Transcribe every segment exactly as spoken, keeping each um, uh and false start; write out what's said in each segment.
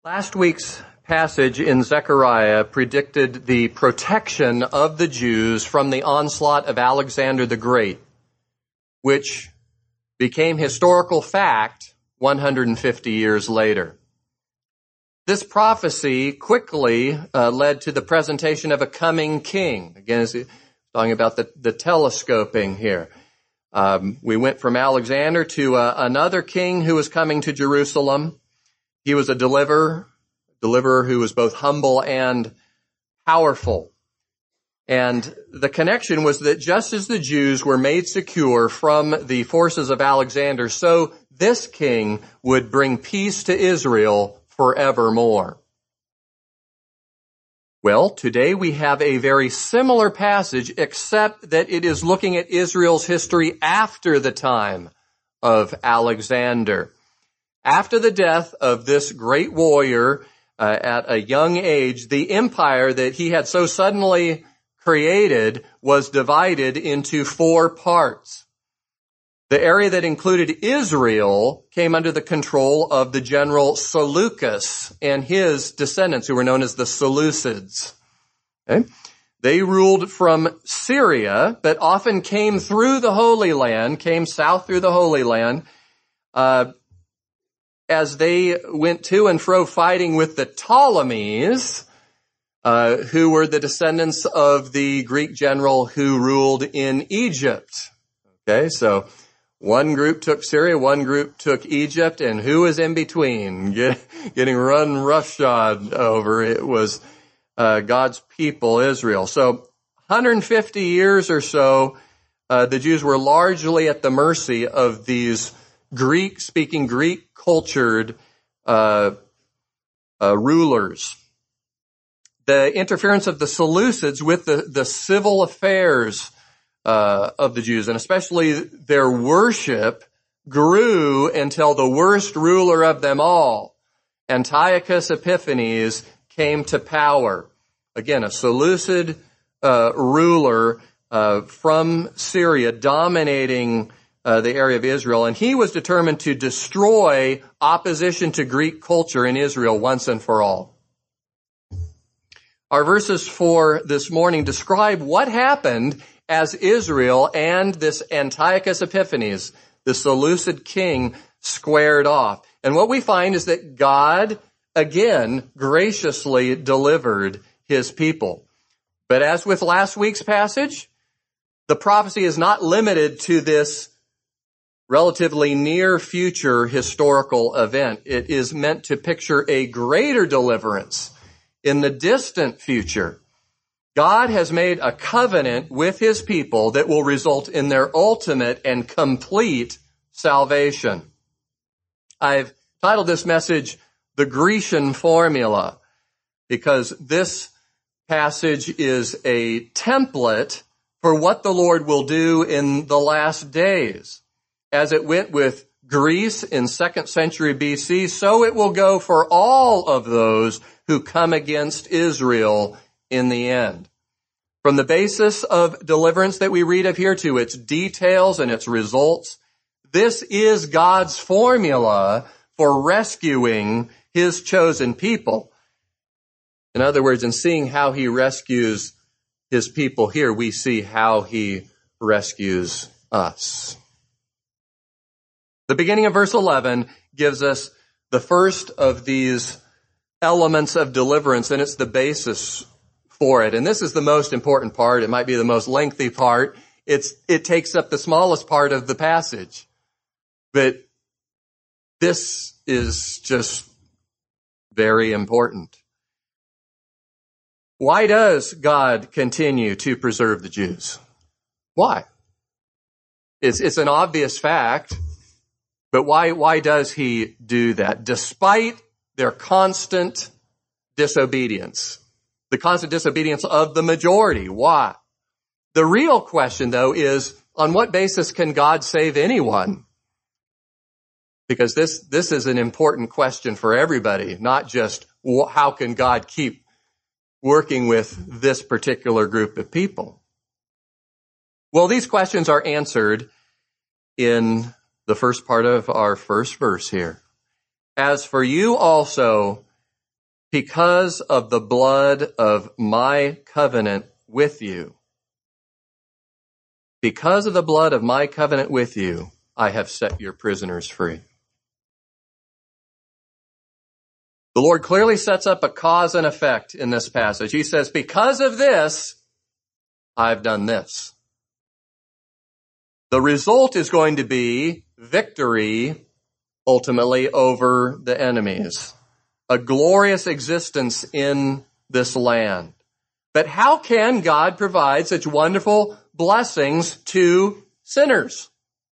Last week's passage in Zechariah predicted the protection of the Jews from the onslaught of Alexander the Great, which became historical fact one hundred fifty years later. This prophecy quickly uh, led to the presentation of a coming king. Again, it's talking about the, the telescoping here. Um, we went from Alexander to uh, another king who was coming to Jerusalem. He was a deliverer, deliverer who was both humble and powerful. And the connection was that just as the Jews were made secure from the forces of Alexander, so this king would bring peace to Israel forevermore. Well, today we have a very similar passage, except that it is looking at Israel's history after the time of Alexander. After the death of this great warrior uh, at a young age, the empire that he had so suddenly created was divided into four parts. The area that included Israel came under the control of the general Seleucus and his descendants, who were known as the Seleucids. Okay? They ruled from Syria, but often came through the Holy Land, came south through the Holy Land, uh, as they went to and fro fighting with the Ptolemies, uh, who were the descendants of the Greek general who ruled in Egypt. Okay, so one group took Syria, one group took Egypt, and who was in between, Get, getting run roughshod over? It was uh, God's people, Israel. So one hundred fifty years or so, uh, the Jews were largely at the mercy of these Greek-speaking, Greek-cultured uh, uh, rulers. The interference of the Seleucids with the, the civil affairs uh, of the Jews, and especially their worship, grew until the worst ruler of them all, Antiochus Epiphanes, came to power. Again, a Seleucid uh, ruler uh, from Syria, dominating Uh, the area of Israel, and he was determined to destroy opposition to Greek culture in Israel once and for all. Our verses for this morning describe what happened as Israel and this Antiochus Epiphanes, the Seleucid king, squared off. And what we find is that God, again, graciously delivered his people. But as with last week's passage, the prophecy is not limited to this relatively near future historical event. It is meant to picture a greater deliverance in the distant future. God has made a covenant with his people that will result in their ultimate and complete salvation. I've titled this message, The Grecian Formula, because this passage is a template for what the Lord will do in the last days. As it went with Greece in second century B C, so it will go for all of those who come against Israel in the end. From the basis of deliverance that we read of here to its details and its results, this is God's formula for rescuing his chosen people. In other words, in seeing how he rescues his people here, we see how he rescues us. The beginning of verse eleven gives us the first of these elements of deliverance, and it's the basis for it. And this is the most important part. It might be the most lengthy part. It's, it takes up the smallest part of the passage. But this is just very important. Why does God continue to preserve the Jews? Why? It's, it's an obvious fact. But why, why does he do that? Despite their constant disobedience, the constant disobedience of the majority. Why? The real question, though, is on what basis can God save anyone? Because this, this is an important question for everybody, not just how can God keep working with this particular group of people? Well, these questions are answered in the first part of our first verse here. As for you also, because of the blood of my covenant with you. Because of the blood of my covenant with you, I have set your prisoners free. The Lord clearly sets up a cause and effect in this passage. He says, because of this, I've done this. The result is going to be victory, ultimately, over the enemies. A glorious existence in this land. But how can God provide such wonderful blessings to sinners?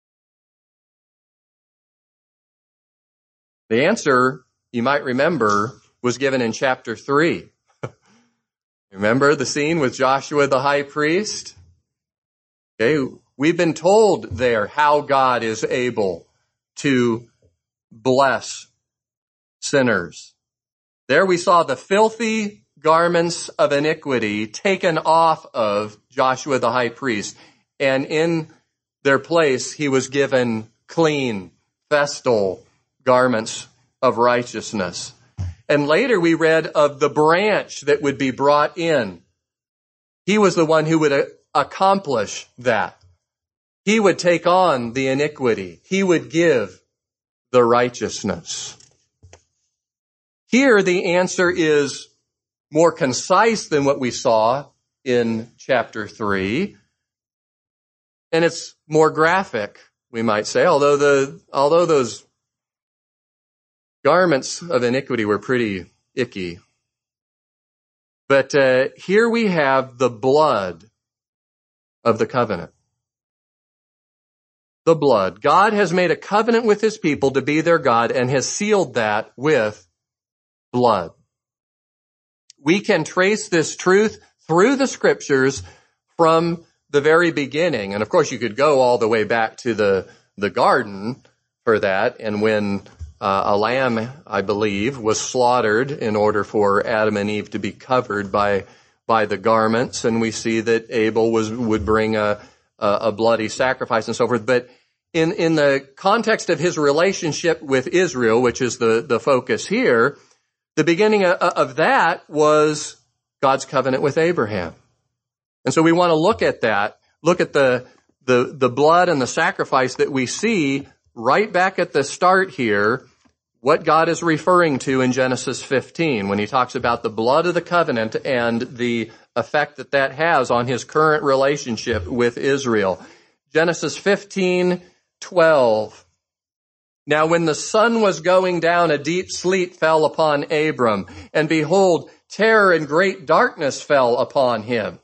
The answer, you might remember, was given in chapter three. Remember the scene with Joshua the high priest? Okay, we've been told there how God is able to bless sinners. There we saw the filthy garments of iniquity taken off of Joshua the high priest, and in their place he was given clean, festal garments of righteousness. And later we read of the branch that would be brought in. He was the one who would accomplish that. He would take on the iniquity. He would give the righteousness. Here the answer is more concise than what we saw in chapter three. And it's more graphic, we might say, although the, although those garments of iniquity were pretty icky. But uh, here we have the blood of the covenant. The blood. God has made a covenant with his people to be their God and has sealed that with blood. We can trace this truth through the scriptures from the very beginning. And of course you could go all the way back to the, the garden for that. And when uh, a lamb, I believe, was slaughtered in order for Adam and Eve to be covered by, by the garments. And we see that Abel was, would bring a, a, a bloody sacrifice and so forth. But in, in the context of his relationship with Israel, which is the, the focus here, the beginning of, of that was God's covenant with Abraham. And so we want to look at that, look at the, the, the blood and the sacrifice that we see right back at the start here, what God is referring to in Genesis fifteen when he talks about the blood of the covenant and the effect that that has on his current relationship with Israel. Genesis fifteen twelve. Now when the sun was going down, a deep sleep fell upon Abram, and behold, terror and great darkness fell upon him.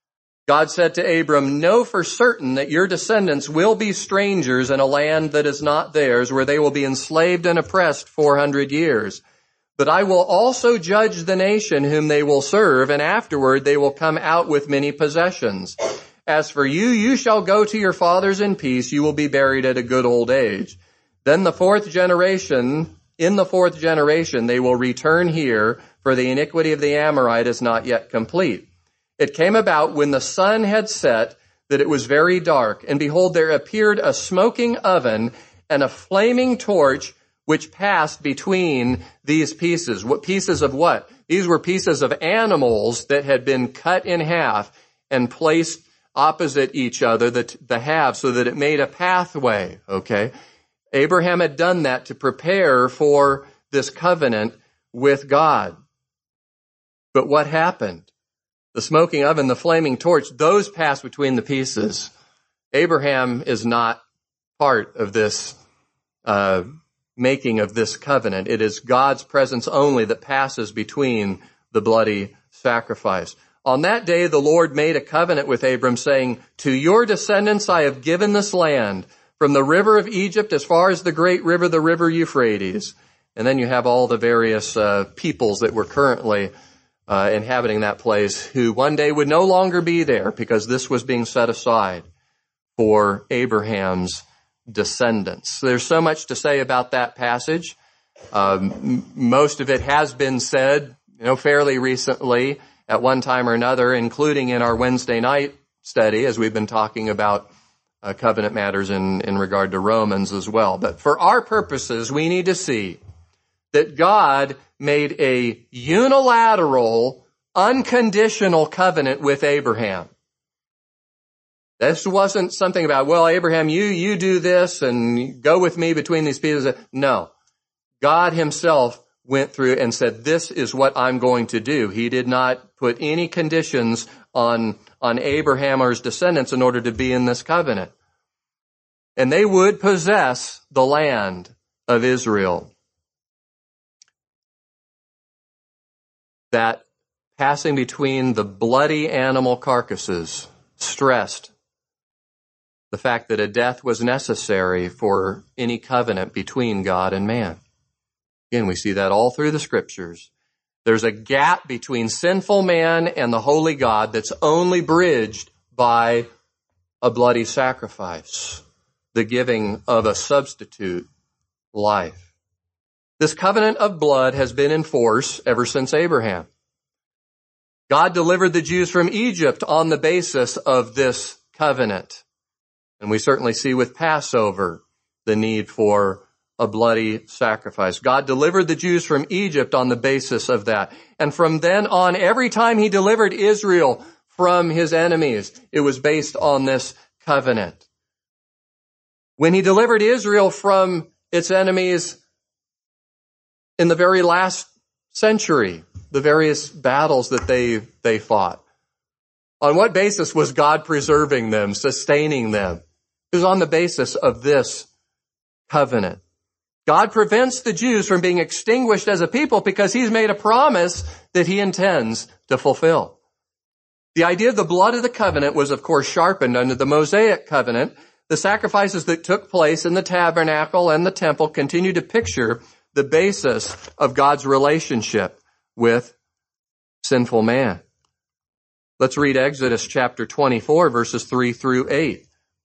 God said to Abram, know for certain that your descendants will be strangers in a land that is not theirs, where they will be enslaved and oppressed four hundred years. But I will also judge the nation whom they will serve, and afterward they will come out with many possessions. As for you, you shall go to your fathers in peace. You will be buried at a good old age. Then the fourth generation, in the fourth generation, they will return here, for the iniquity of the Amorite is not yet complete. It came about when the sun had set that it was very dark, and behold, there appeared a smoking oven and a flaming torch which passed between these pieces. What pieces of what? These were pieces of animals that had been cut in half and placed opposite each other, the, the halves, so that it made a pathway, okay? Abraham had done that to prepare for this covenant with God. But what happened? The smoking oven, the flaming torch, those pass between the pieces. Abraham is not part of this uh, making of this covenant. It is God's presence only that passes between the bloody sacrifice. On that day, the Lord made a covenant with Abram, saying, to your descendants I have given this land, from the river of Egypt as far as the great river, the river Euphrates. And then you have all the various uh, peoples that were currently Uh, inhabiting that place, who one day would no longer be there because this was being set aside for Abraham's descendants. So there's so much to say about that passage. Um, m- most of it has been said, you know, fairly recently at one time or another, including in our Wednesday night study as we've been talking about uh, covenant matters in, in regard to Romans as well. But for our purposes, we need to see that God made a unilateral, unconditional covenant with Abraham. This wasn't something about, well, Abraham, you, you do this and go with me between these pieces. No. God himself went through and said, this is what I'm going to do. He did not put any conditions on, on Abraham or his descendants in order to be in this covenant. And they would possess the land of Israel. That passing between the bloody animal carcasses stressed the fact that a death was necessary for any covenant between God and man. Again, we see that all through the scriptures. There's a gap between sinful man and the holy God that's only bridged by a bloody sacrifice, the giving of a substitute life. This covenant of blood has been in force ever since Abraham. God delivered the Jews from Egypt on the basis of this covenant. And we certainly see with Passover the need for a bloody sacrifice. God delivered the Jews from Egypt on the basis of that. And from then on, every time he delivered Israel from his enemies, it was based on this covenant. When he delivered Israel from its enemies in the very last century, the various battles that they, they fought, on what basis was God preserving them, sustaining them? It was on the basis of this covenant. God prevents the Jews from being extinguished as a people because he's made a promise that he intends to fulfill. The idea of the blood of the covenant was, of course, sharpened under the Mosaic covenant. The sacrifices that took place in the tabernacle and the temple continue to picture the basis of God's relationship with sinful man. Let's read Exodus chapter twenty-four, verses three through eight.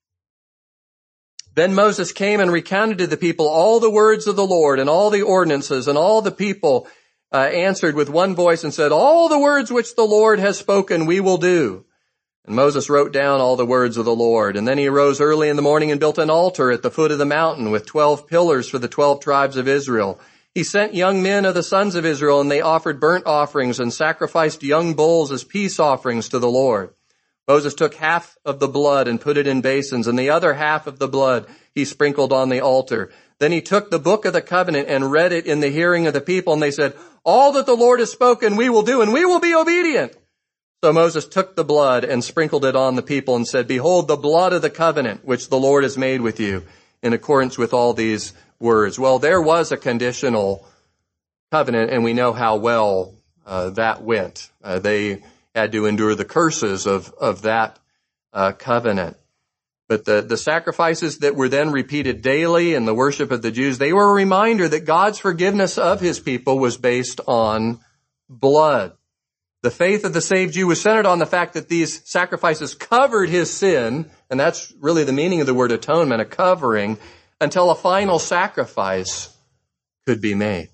Then Moses came and recounted to the people all the words of the Lord and all the ordinances, and all the people uh, answered with one voice and said, all the words which the Lord has spoken we will do. And Moses wrote down all the words of the Lord. And then he arose early in the morning and built an altar at the foot of the mountain with twelve pillars for the twelve tribes of Israel. He sent young men of the sons of Israel, and they offered burnt offerings and sacrificed young bulls as peace offerings to the Lord. Moses took half of the blood and put it in basins, and the other half of the blood he sprinkled on the altar. Then he took the book of the covenant and read it in the hearing of the people, and they said, all that the Lord has spoken we will do, and we will be obedient. So Moses took the blood and sprinkled it on the people and said, behold, the blood of the covenant which the Lord has made with you, in accordance with all these words. Well, there was a conditional covenant, and we know how well uh, that went. Uh, they had to endure the curses of, of that uh, covenant. But the, the sacrifices that were then repeated daily in the worship of the Jews, they were a reminder that God's forgiveness of his people was based on blood. The faith of the saved Jew was centered on the fact that these sacrifices covered his sin, and that's really the meaning of the word atonement, a covering, until a final sacrifice could be made.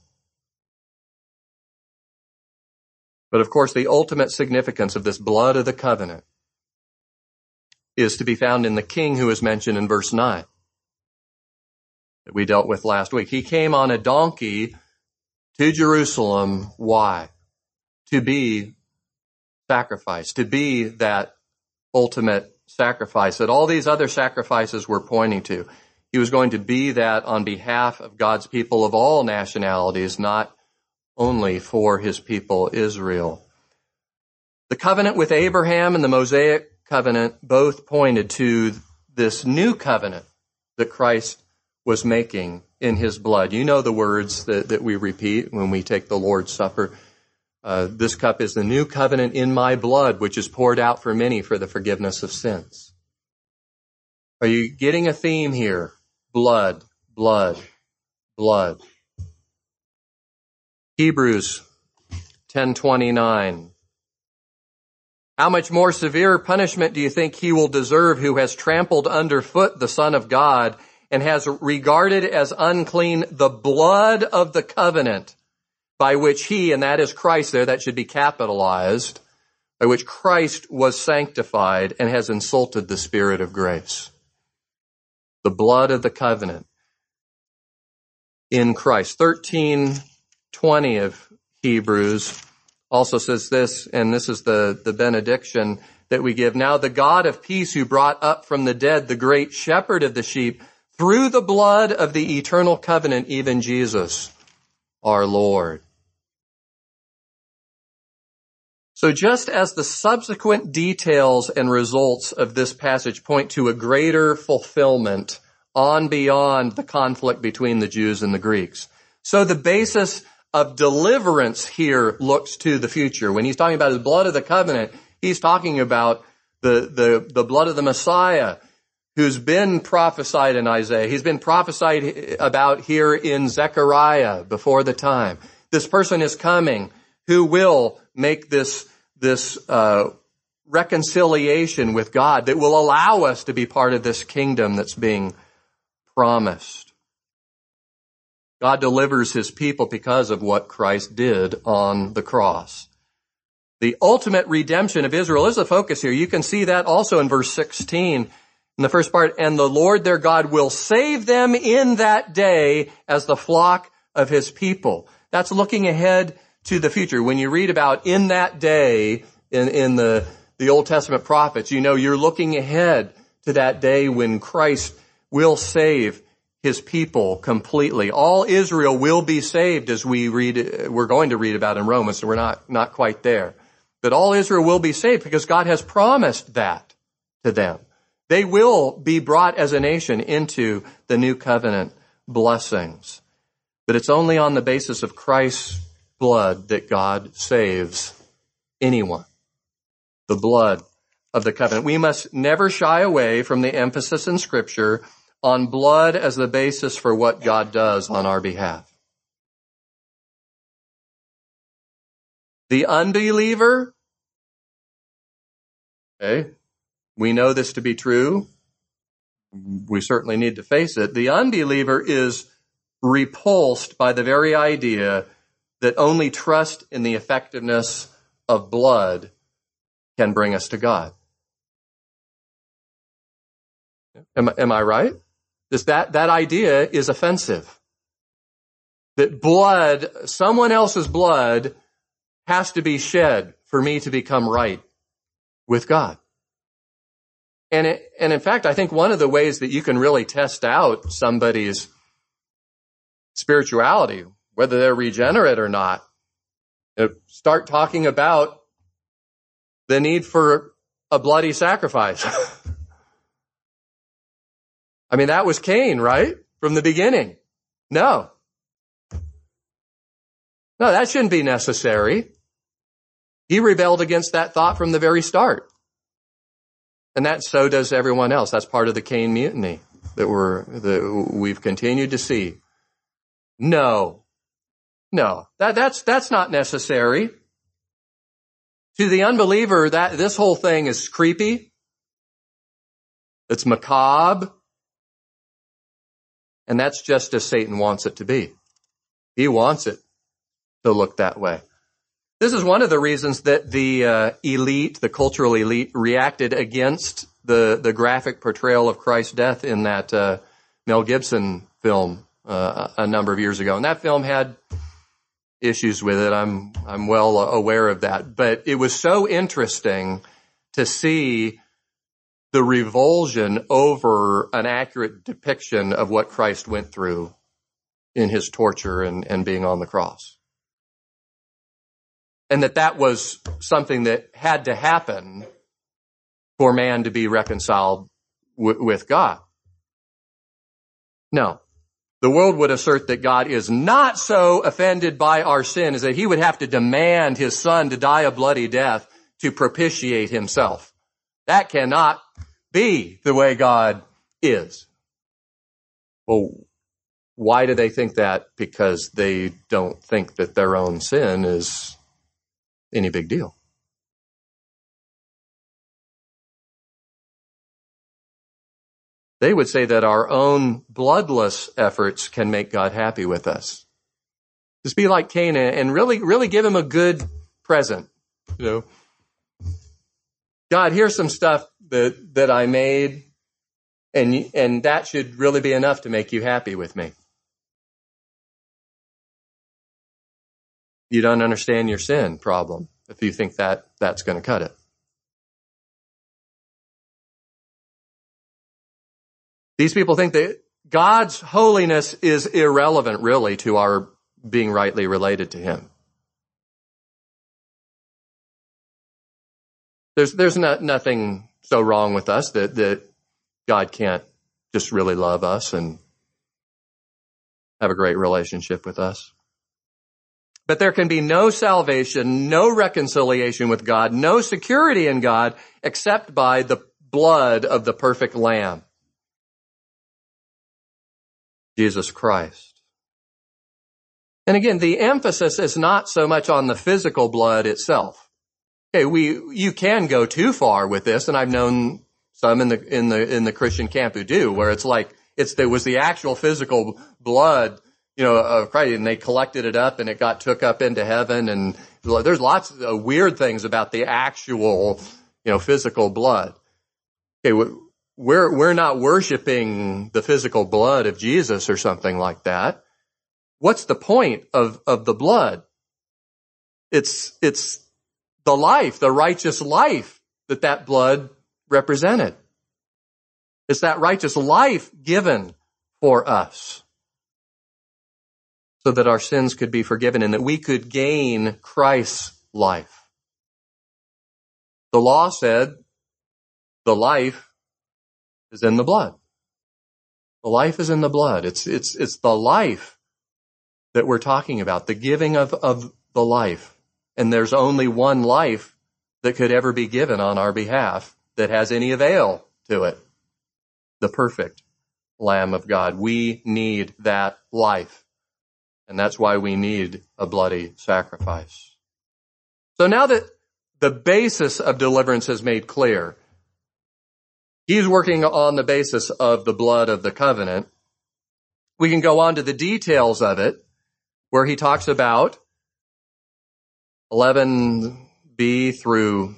But of course, the ultimate significance of this blood of the covenant is to be found in the king who is mentioned in verse nine that we dealt with last week. He came on a donkey to Jerusalem. Why? To be sacrificed, to be that ultimate sacrifice that all these other sacrifices were pointing to. He was going to be that on behalf of God's people of all nationalities, not only for his people Israel. The covenant with Abraham and the Mosaic covenant both pointed to this new covenant that Christ was making in his blood. You know the words that, that we repeat when we take the Lord's Supper. Uh, this cup is the new covenant in my blood, which is poured out for many for the forgiveness of sins. Are you getting a theme here? Blood, blood, blood. Hebrews ten twenty-nine. How much more severe punishment do you think he will deserve who has trampled underfoot the Son of God and has regarded as unclean the blood of the covenant by which he, and that is Christ there, that should be capitalized, by which Christ was sanctified and has insulted the Spirit of grace? The blood of the covenant in Christ. thirteen twenty of Hebrews also says this, and this is the, the benediction that we give. Now the God of peace, who brought up from the dead the great shepherd of the sheep through the blood of the eternal covenant, even Jesus, our Lord. So just as the subsequent details and results of this passage point to a greater fulfillment on beyond the conflict between the Jews and the Greeks, so the basis of deliverance here looks to the future. When he's talking about the blood of the covenant, he's talking about the, the, the blood of the Messiah, who's been prophesied in Isaiah. He's been prophesied about here in Zechariah before the time. This person is coming who will make this, this, uh, reconciliation with God that will allow us to be part of this kingdom that's being promised. God delivers his people because of what Christ did on the cross. The ultimate redemption of Israel is the focus here. You can see that also in verse sixteen, in the first part, and the Lord their God will save them in that day as the flock of his people. That's looking ahead to the future. When you read about in that day in, in the, the Old Testament prophets, you know you're looking ahead to that day when Christ will save his people completely. All Israel will be saved, as we read, we're going to read about in Romans, so we're not, not quite there. But all Israel will be saved because God has promised that to them. They will be brought as a nation into the new covenant blessings. But it's only on the basis of Christ's blood that God saves anyone. The blood of the covenant. We must never shy away from the emphasis in Scripture on blood as the basis for what God does on our behalf. The unbeliever, okay, we know this to be true. We certainly need to face it. The unbeliever is repulsed by the very idea that only trust in the effectiveness of blood can bring us to God. Am, am I right? This, that, that idea is offensive. That blood, someone else's blood, has to be shed for me to become right with God. And it, and in fact, I think one of the ways that you can really test out somebody's spirituality, whether they're regenerate or not, start talking about the need for a bloody sacrifice. I mean, that was Cain, right? From the beginning. No. No, that shouldn't be necessary. He rebelled against that thought from the very start. And that so does everyone else. That's part of the Cain mutiny that we're, that we've continued to see. No. No. That, that's, that's not necessary. To the unbeliever, that, this whole thing is creepy. It's macabre. And that's just as Satan wants it to be. He wants it to look that way. This is one of the reasons that the uh, elite, the cultural elite, reacted against the, the graphic portrayal of Christ's death in that uh, Mel Gibson film uh, a number of years ago. And that film had issues with it. I'm I'm well aware of that. But it was so interesting to see the revulsion over an accurate depiction of what Christ went through in his torture and, and being on the cross. And that that was something that had to happen for man to be reconciled w- with God. No. The world would assert that God is not so offended by our sin as that he would have to demand his son to die a bloody death to propitiate himself. That cannot be the way God is. Well, why do they think that? Because they don't think that their own sin is any big deal. They would say that our own bloodless efforts can make God happy with us. Just be like Cain and really, really give him a good present. You know, God, here's some stuff that, that I made, and, and that should really be enough to make you happy with me. You don't understand your sin problem if you think that that's going to cut it. These people think that God's holiness is irrelevant, really, to our being rightly related to him. There's there's not, nothing so wrong with us that, that God can't just really love us and have a great relationship with us. But there can be no salvation, no reconciliation with God, no security in God, except by the blood of the perfect Lamb, Jesus Christ. And again, the emphasis is not so much on the physical blood itself. Okay, we, you can go too far with this, and I've known some in the, in the, in the Christian camp who do, where it's like, it's, there was the actual physical blood, you know, of Christ, and they collected it up and it got took up into heaven, and there's lots of weird things about the actual, you know, physical blood. Okay, we're, we're not worshiping the physical blood of Jesus or something like that. What's the point of, of the blood? It's, it's, the life, the righteous life that that blood represented. It's that righteous life given for us so that our sins could be forgiven and that we could gain Christ's life. The law said the life is in the blood. The life is in the blood. It's, it's, it's the life that we're talking about, the giving of, of the life. And there's only one life that could ever be given on our behalf that has any avail to it. The perfect Lamb of God. We need that life. And that's why we need a bloody sacrifice. So now that the basis of deliverance is made clear, he's working on the basis of the blood of the covenant. We can go on to the details of it, where he talks about eleven b through,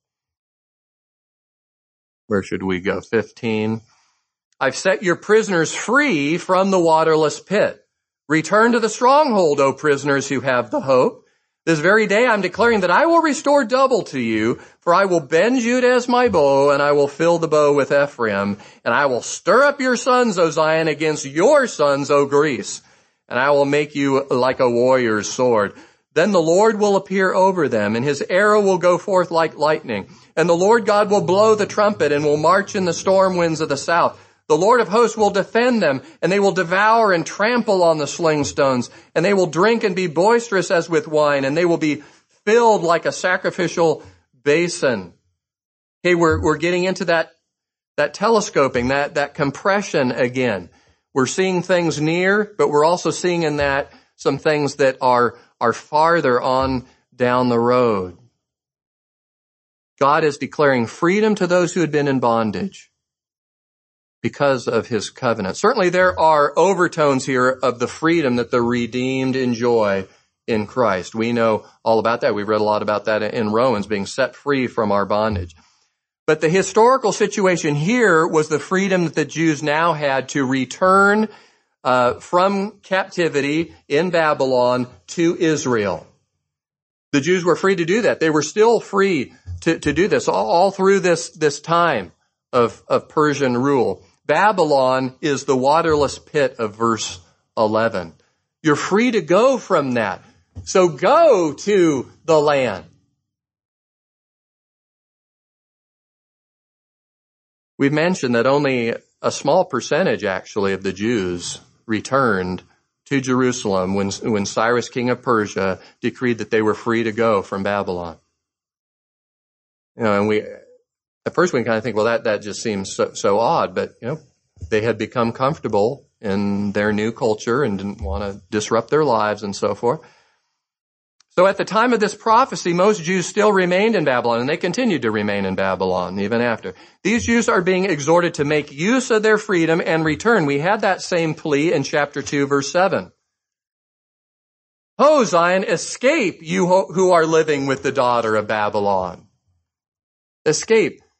where should we go? fifteen. I've set your prisoners free from the waterless pit. Return to the stronghold, O prisoners who have the hope. This very day I'm declaring that I will restore double to you, for I will bend Judah as my bow, and I will fill the bow with Ephraim, and I will stir up your sons, O Zion, against your sons, O Greece, and I will make you like a warrior's sword. Then the Lord will appear over them, and his arrow will go forth like lightning. And the Lord God will blow the trumpet and will march in the storm winds of the south. The Lord of hosts will defend them, and they will devour and trample on the sling stones. And they will drink and be boisterous as with wine, and they will be filled like a sacrificial basin. Okay, we're, we're getting into that, that telescoping, that, that compression again. We're seeing things near, but we're also seeing in that some things that are are farther on down the road. God is declaring freedom to those who had been in bondage because of his covenant. Certainly there are overtones here of the freedom that the redeemed enjoy in Christ. We know all about that. We've read a lot about that in Romans, being set free from our bondage. But the historical situation here was the freedom that the Jews now had to return Uh, from captivity in Babylon to Israel. The Jews were free to do that. They were still free to, to do this all, all through this, this time of, of Persian rule. Babylon is the waterless pit of verse eleven. You're free to go from that. So go to the land. We've mentioned that only a small percentage, actually, of the Jews returned to Jerusalem when, when Cyrus, king of Persia, decreed that they were free to go from Babylon. You know, and we, at first we can kind of think, well, that, that just seems so, so odd, but, you know, they had become comfortable in their new culture and didn't want to disrupt their lives and so forth. So at the time of this prophecy, most Jews still remained in Babylon, and they continued to remain in Babylon even after. These Jews are being exhorted to make use of their freedom and return. We had that same plea in chapter two, verse seven. Ho, Zion, escape, you who are living with the daughter of Babylon. Escape.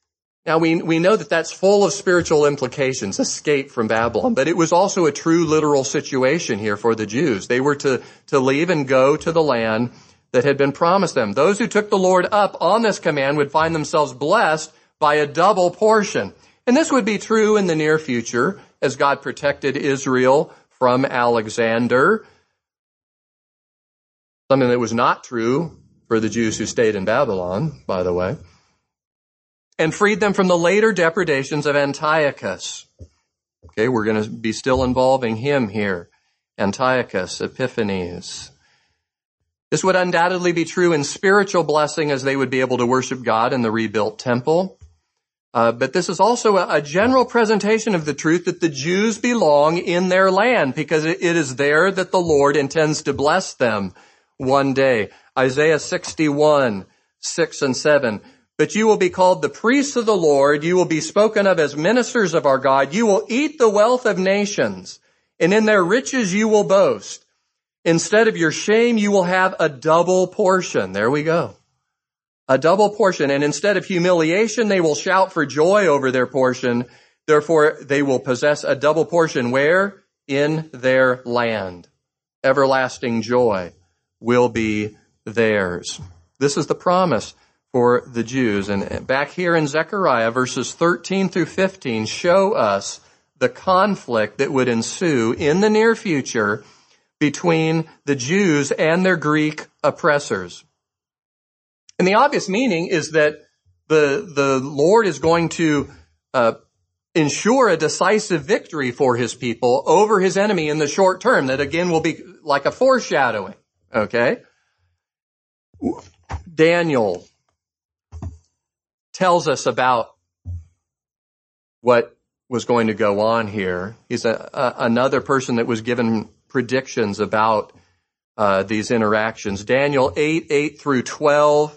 Now we, we know that that's full of spiritual implications, escape from Babylon, but it was also a true literal situation here for the Jews. They were to, to leave and go to the land that had been promised them. Those who took the Lord up on this command would find themselves blessed by a double portion. And this would be true in the near future as God protected Israel from Alexander. Something that was not true for the Jews who stayed in Babylon, by the way. And freed them from the later depredations of Antiochus. Okay, we're going to be still involving him here. Antiochus, Epiphanes. This would undoubtedly be true in spiritual blessing as they would be able to worship God in the rebuilt temple. Uh, but this is also a, a general presentation of the truth that the Jews belong in their land because it, it is there that the Lord intends to bless them one day. Isaiah sixty-one, six and seven. But you will be called the priests of the Lord. You will be spoken of as ministers of our God. You will eat the wealth of nations, and in their riches you will boast. Instead of your shame, you will have a double portion. There we go. A double portion. And instead of humiliation, they will shout for joy over their portion. Therefore, they will possess a double portion. Where? In their land. Everlasting joy will be theirs. This is the promise for the Jews. And back here in Zechariah, verses thirteen through fifteen show us the conflict that would ensue in the near future between the Jews and their Greek oppressors. And the obvious meaning is that the, the Lord is going to uh, ensure a decisive victory for his people over his enemy in the short term. That again will be like a foreshadowing. Okay? Daniel tells us about what was going to go on here. He's a, a, another person that was given predictions about uh, these interactions. Daniel eight, eight through twelve.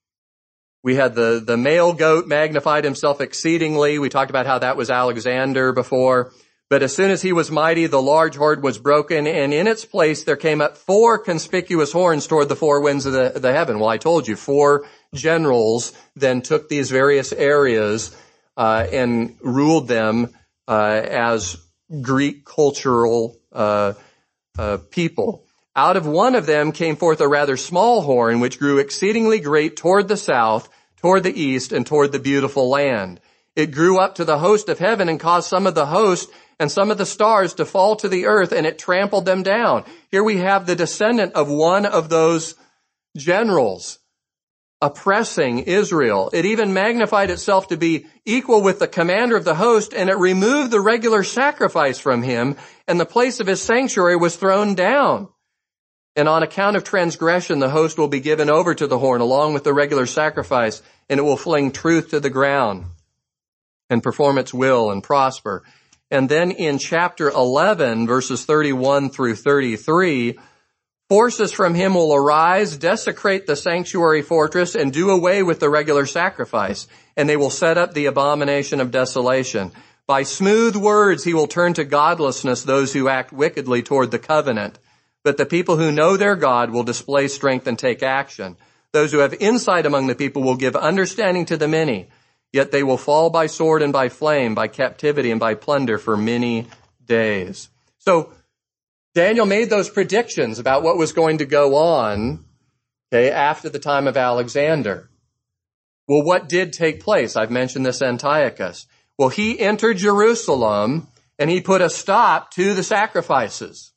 We had the, the male goat magnified himself exceedingly. We talked about how that was Alexander before. But as soon as he was mighty, the large horde was broken, and in its place there came up four conspicuous horns toward the four winds of the, the heaven. Well, I told you, four generals then took these various areas uh, and ruled them uh, as Greek cultural uh, uh, people. Out of one of them came forth a rather small horn, which grew exceedingly great toward the south, toward the east, and toward the beautiful land. It grew up to the host of heaven and caused some of the host and some of the stars to fall to the earth, and it trampled them down. Here we have the descendant of one of those generals oppressing Israel. It even magnified itself to be equal with the commander of the host, and it removed the regular sacrifice from him, and the place of his sanctuary was thrown down. And on account of transgression, the host will be given over to the horn along with the regular sacrifice, and it will fling truth to the ground and perform its will and prosper. And then in chapter eleven, verses thirty-one through thirty-three, forces from him will arise, desecrate the sanctuary fortress, and do away with the regular sacrifice. And they will set up the abomination of desolation. By smooth words he will turn to godlessness those who act wickedly toward the covenant. But the people who know their God will display strength and take action. Those who have insight among the people will give understanding to the many. Yet they will fall by sword and by flame, by captivity and by plunder for many days. So Daniel made those predictions about what was going to go on, okay, after the time of Alexander. Well, what did take place? I've mentioned this Antiochus. Well, he entered Jerusalem and he put a stop to the sacrifices.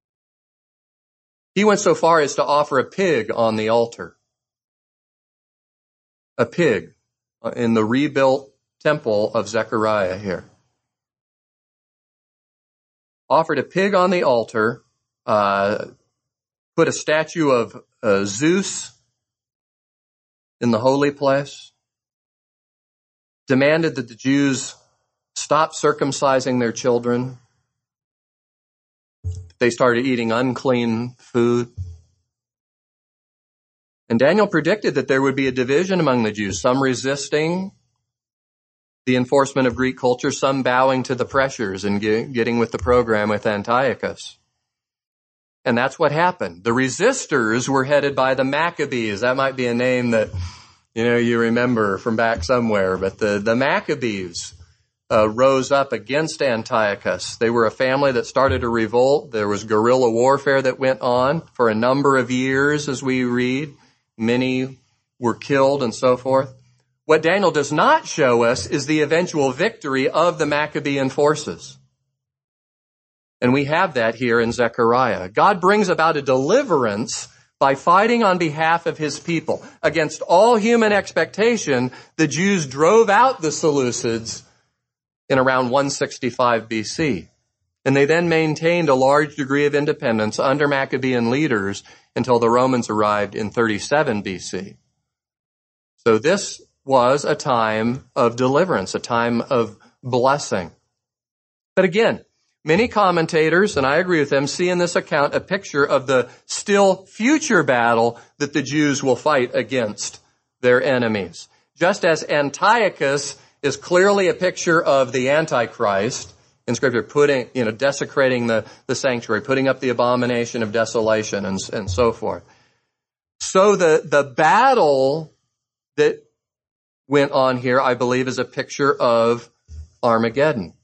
He went so far as to offer a pig on the altar. A pig in the rebuilt temple of Zechariah here. Offered a pig on the altar, uh, put a statue of uh, Zeus in the holy place, demanded that the Jews stop circumcising their children. They started eating unclean food. And Daniel predicted that there would be a division among the Jews, some resisting the enforcement of Greek culture, some bowing to the pressures and get, getting with the program with Antiochus. And that's what happened. The resistors were headed by the Maccabees. That might be a name that You know, you remember from back somewhere, but the, the Maccabees uh, rose up against Antiochus. They were a family that started a revolt. There was guerrilla warfare that went on for a number of years, as we read. Many were killed and so forth. What Daniel does not show us is the eventual victory of the Maccabean forces. And we have that here in Zechariah. God brings about a deliverance by fighting on behalf of his people. Against all human expectation, the Jews drove out the Seleucids in around one sixty-five B C. And they then maintained a large degree of independence under Maccabean leaders until the Romans arrived in thirty-seven B C. So this was a time of deliverance, a time of blessing. But again, many commentators, and I agree with them, see in this account a picture of the still future battle that the Jews will fight against their enemies. Just as Antiochus is clearly a picture of the Antichrist in Scripture, putting, you know, desecrating the, the sanctuary, putting up the abomination of desolation and, and so forth. So the, the battle that went on here, I believe, is a picture of Armageddon.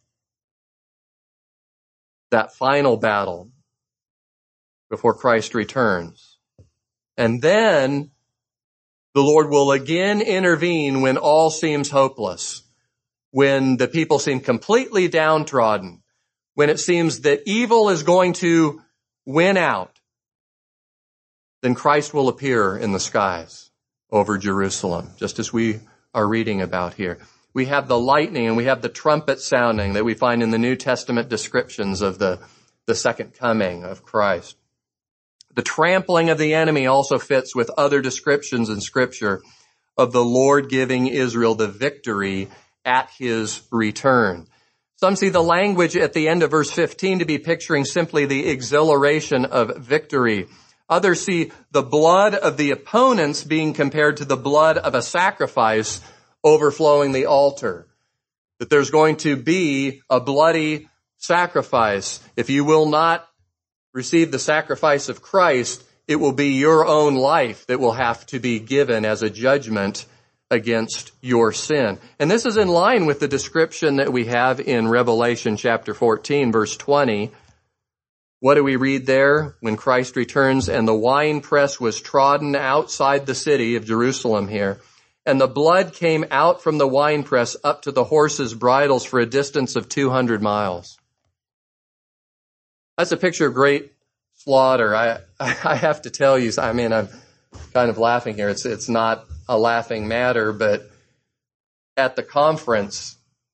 That final battle before Christ returns. And then the Lord will again intervene when all seems hopeless, when the people seem completely downtrodden, when it seems that evil is going to win out. Then Christ will appear in the skies over Jerusalem, just as we are reading about here. We have the lightning and we have the trumpet sounding that we find in the New Testament descriptions of the, the second coming of Christ. The trampling of the enemy also fits with other descriptions in Scripture of the Lord giving Israel the victory at his return. Some see the language at the end of verse fifteen to be picturing simply the exhilaration of victory. Others see the blood of the opponents being compared to the blood of a sacrifice overflowing the altar. That there's going to be a bloody sacrifice. If you will not receive the sacrifice of Christ, it will be your own life that will have to be given as a judgment against your sin. And this is in line with the description that we have in Revelation chapter fourteen, verse twenty. What do we read there? When Christ returns, and the winepress was trodden outside the city of Jerusalem here, and the blood came out from the winepress up to the horses' bridles for a distance of two hundred miles. That's a picture of great slaughter. I, I have to tell you, I mean, I'm kind of laughing here. It's, it's not a laughing matter, but at the conference,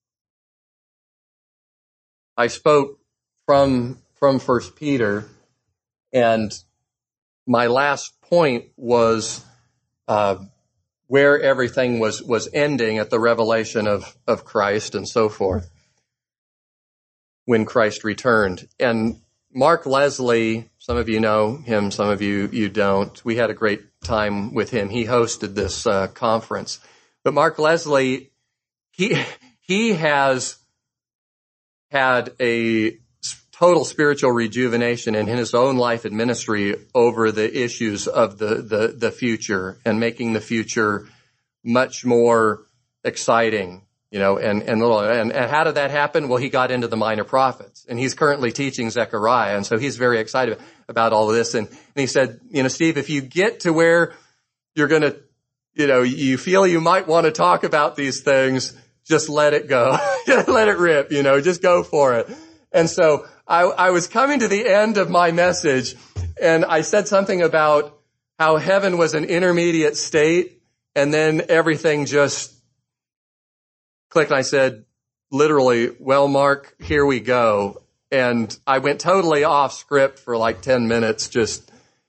I spoke from from First Peter, and my last point was uh, where everything was was ending at the revelation of of Christ and so forth when Christ returned. And Mark Leslie, some of you know him, some of you you don't. We had a great time with him. He hosted this uh, conference. But Mark Leslie, he he has had a total spiritual rejuvenation in his own life and ministry over the issues of the, the, the future and making the future much more exciting, you know, and, and little, and, and how did that happen? Well, he got into the minor prophets, and he's currently teaching Zechariah. And so he's very excited about all of this. And, and he said, you know, Steve, if you get to where you're going to, you know, you feel you might want to talk about these things, just let it go. Let it rip, you know, just go for it. And so I, I was coming to the end of my message, and I said something about how heaven was an intermediate state, and then everything just clicked. And I said, literally, well, Mark, here we go. And I went totally off script for like ten minutes, just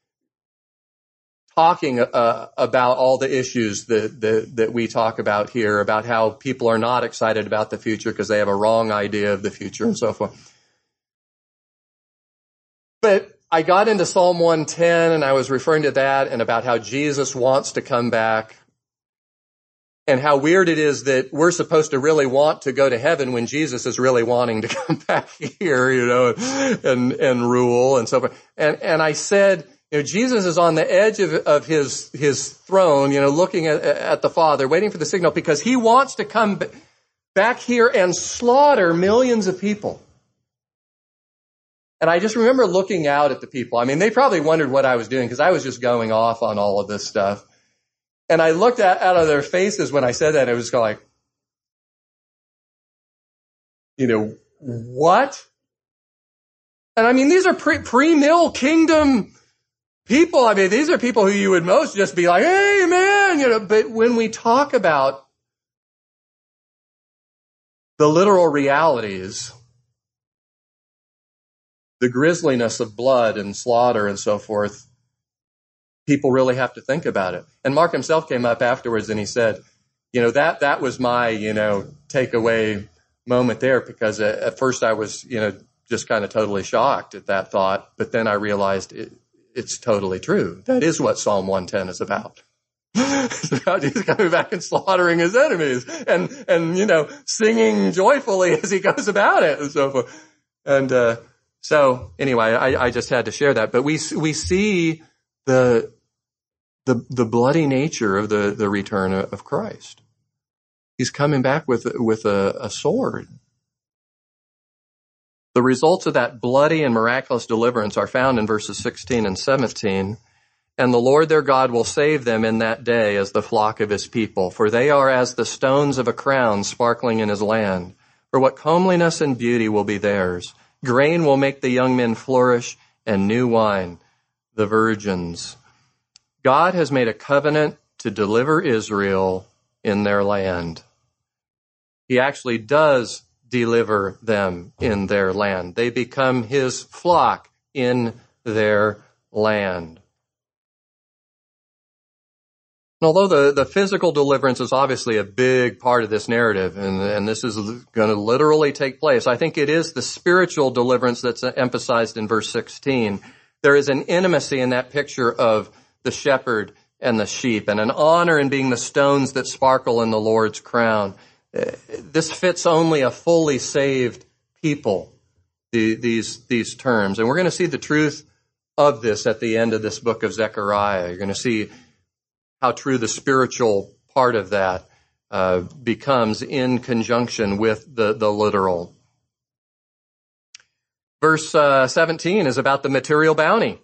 talking uh, about all the issues that, that that we talk about here, about how people are not excited about the future because they have a wrong idea of the future and so forth. But I got into Psalm one ten, and I was referring to that and about how Jesus wants to come back and how weird it is that we're supposed to really want to go to heaven when Jesus is really wanting to come back here, you know, and, and rule and so forth. And, and I said, You know, Jesus is on the edge of, of his, his throne, you know, looking at, at the Father, waiting for the signal because he wants to come back here and slaughter millions of people. And I just remember looking out at the people. I mean, they probably wondered what I was doing because I was just going off on all of this stuff. And I looked at, out of their faces when I said that. It was kind of like, you know, what? And I mean, these are pre, pre-mill kingdom people. I mean, these are people who you would most just be like, hey, man, you know, but when we talk about the literal realities, the grisliness of blood and slaughter and so forth, people really have to think about it. And Mark himself came up afterwards and he said, you know, that, that was my, you know, takeaway moment there because at, at first I was, you know, just kind of totally shocked at that thought. But then I realized it, it's totally true. That is what Psalm one ten is about. It's about Jesus coming back and slaughtering his enemies and, and, you know, singing joyfully as he goes about it and so forth. And, uh, so anyway, I, I just had to share that. But we, we see the, the, the bloody nature of the, the return of Christ. He's coming back with, with a, a sword. The results of that bloody and miraculous deliverance are found in verses sixteen and seventeen. And the Lord their God will save them in that day as the flock of his people, for they are as the stones of a crown sparkling in his land. For what comeliness and beauty will be theirs. Grain will make the young men flourish, and new wine, the virgins. God has made a covenant to deliver Israel in their land. He actually does deliver them in their land. They become his flock in their land. And although the, the physical deliverance is obviously a big part of this narrative, and, and this is going to literally take place, I think it is the spiritual deliverance that's emphasized in verse sixteen. There is an intimacy in that picture of the shepherd and the sheep, and an honor in being the stones that sparkle in the Lord's crown. This fits only a fully saved people, the, these, these terms. And we're going to see the truth of this at the end of this book of Zechariah. You're going to see how true the spiritual part of that uh, becomes in conjunction with the, the literal. Verse uh, seventeen is about the material bounty.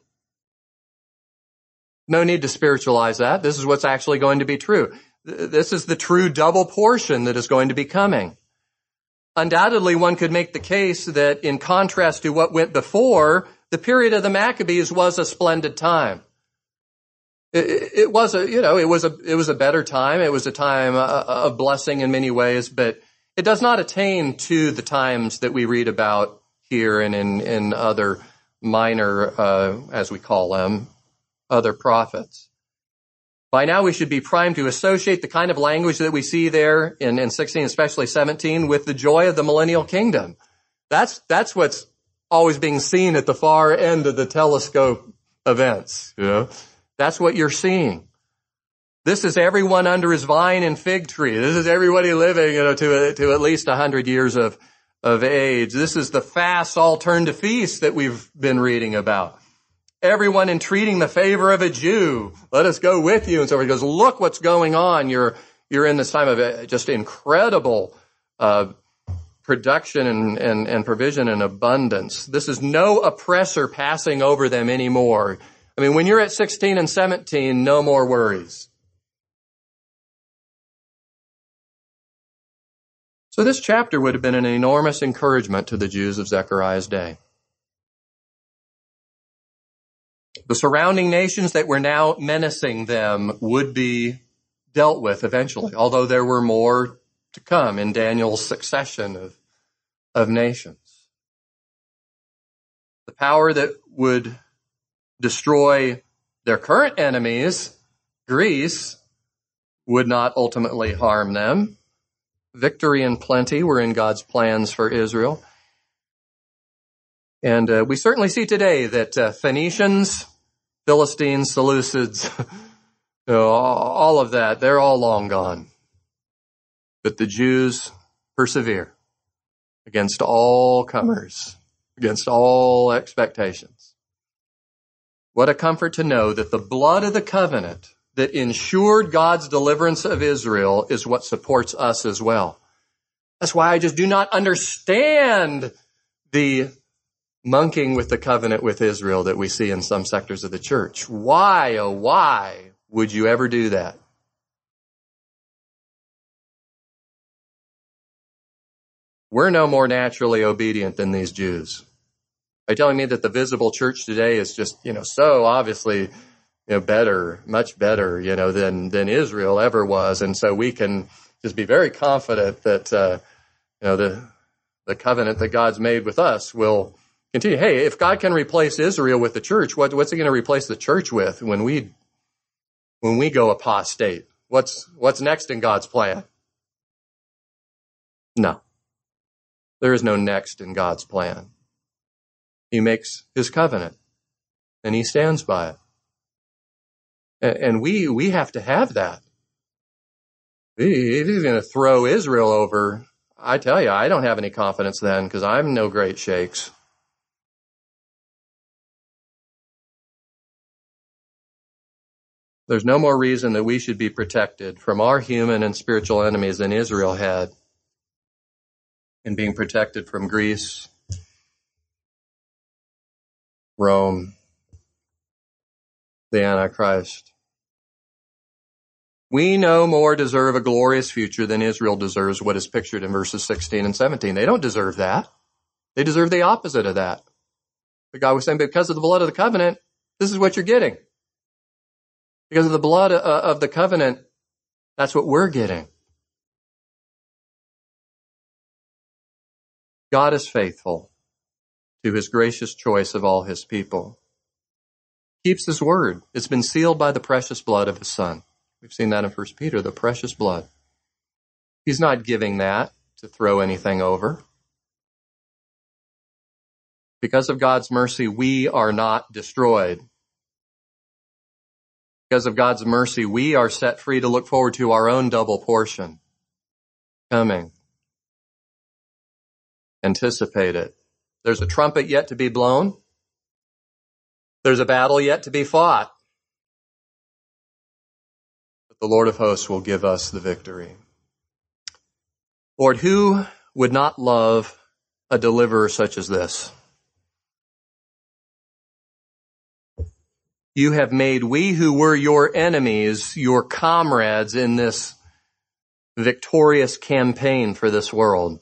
No need to spiritualize that. This is what's actually going to be true. This is the true double portion that is going to be coming. Undoubtedly, one could make the case that in contrast to what went before, the period of the Maccabees was a splendid time. It, it was a, you know, it was a, it was a better time. It was a time of blessing in many ways, but it does not attain to the times that we read about here and in, in other minor, uh, as we call them, other prophets. By now we should be primed to associate the kind of language that we see there in, in sixteen, especially seventeen, with the joy of the millennial kingdom. That's, that's what's always being seen at the far end of the telescope events, you know. That's what you're seeing. This is everyone under his vine and fig tree. This is everybody living, you know, to, to at least a hundred years of, of age. This is the fasts all turn to feasts that we've been reading about. Everyone entreating the favor of a Jew. Let us go with you. And so he goes, look what's going on. You're, you're in this time of just incredible, uh, production and, and, and provision and abundance. This is no oppressor passing over them anymore. I mean, when you're at sixteen and seventeen, no more worries. So this chapter would have been an enormous encouragement to the Jews of Zechariah's day. The surrounding nations that were now menacing them would be dealt with eventually, although there were more to come in Daniel's succession of, of nations. The power that would destroy their current enemies, Greece, would not ultimately harm them. Victory and plenty were in God's plans for Israel. And uh, we certainly see today that uh, Phoenicians, Philistines, Seleucids, you know, all of that, they're all long gone. But the Jews persevere against all comers, against all expectations. What a comfort to know that the blood of the covenant that ensured God's deliverance of Israel is what supports us as well. That's why I just do not understand the monkeying with the covenant with Israel that we see in some sectors of the church. Why, oh why would you ever do that? We're no more naturally obedient than these Jews. Are you telling me that the visible church today is just, you know, so obviously, you know, better, much better, you know, than, than Israel ever was. And so we can just be very confident that, uh, you know, the, the covenant that God's made with us will continue. Hey, if God can replace Israel with the church, what, what's he going to replace the church with when we, when we go apostate? What's, what's next in God's plan? No. There is no next in God's plan. He makes his covenant, and he stands by it. And we we have to have that. If he's going to throw Israel over, I tell you, I don't have any confidence then, because I'm no great shakes. There's no more reason that we should be protected from our human and spiritual enemies than Israel had in being protected from Greece, Rome, the Antichrist. We no more deserve a glorious future than Israel deserves what is pictured in verses sixteen and seventeen. They don't deserve that. They deserve the opposite of that. But God was saying, because of the blood of the covenant, this is what you're getting. Because of the blood of the covenant, that's what we're getting. God is faithful to his gracious choice of all his people. Keeps his word. It's been sealed by the precious blood of his Son. We've seen that in First Peter, the precious blood. He's not giving that to throw anything over. Because of God's mercy, we are not destroyed. Because of God's mercy, we are set free to look forward to our own double portion coming. Anticipate it. There's a trumpet yet to be blown. There's a battle yet to be fought. But the Lord of hosts will give us the victory. Lord, who would not love a deliverer such as this? You have made we who were your enemies, your comrades in this victorious campaign for this world.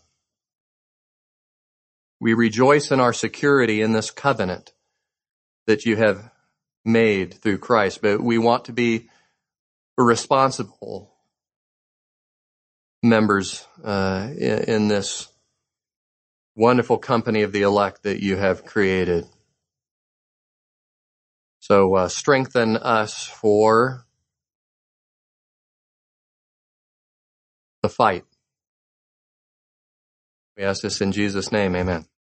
We rejoice in our security in this covenant that you have made through Christ, but we want to be responsible members uh, in, in this wonderful company of the elect that you have created. So uh, strengthen us for the fight. We ask this in Jesus' name, amen.